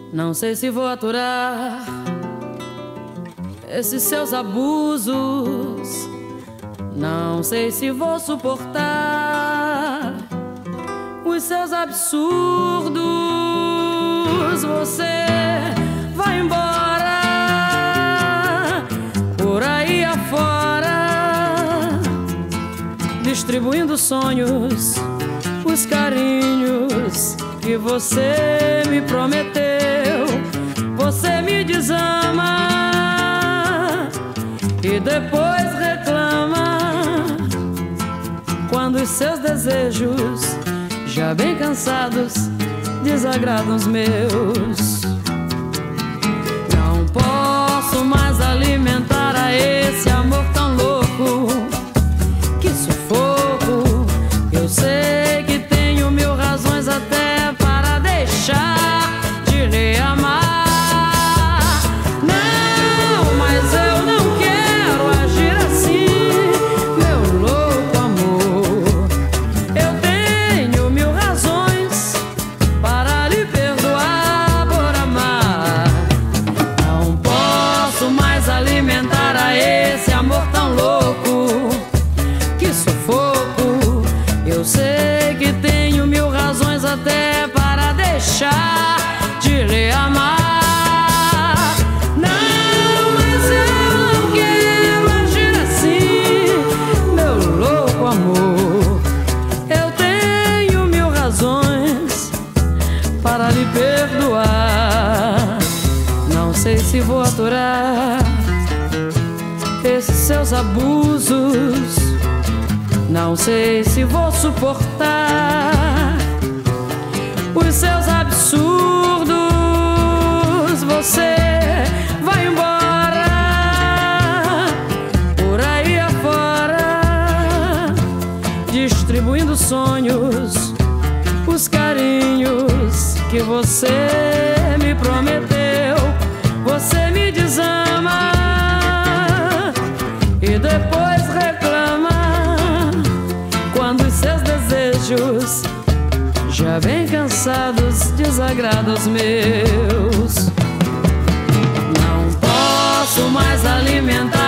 Não sei se vou aturar esses seus abusos. Não sei se vou suportar os seus absurdos. Você vai embora por aí afora, distribuindo sonhos, os carinhos que você me prometeu. Você me desama e depois reclama quando os seus desejos, já bem cansados, desagradam os meus. Não posso mais alimentar a esse amor tão louco. Que sufoco! Eu sei que tenho mil razões até para deixar de lhe amar. Não, mas eu não quero agir assim, meu louco amor. Eu tenho mil razões para lhe perdoar por amar. Não posso mais alimentar a esse amor tão louco. Que sufoco! Eu sei que tenho mil razões até para deixar de lhe amar. Não, mas eu não quero agir assim, meu louco amor. Eu tenho mil razões para lhe perdoar. Não sei se vou aturar esses seus abusos. Não sei se vou suportar os seus absurdos. Você vai embora por aí afora, distribuindo sonhos, os carinhos que você me prometeu. Você me desama e depois reclama quando os seus desejos, já bem cansados, desagradam os meus. Não posso mais alimentar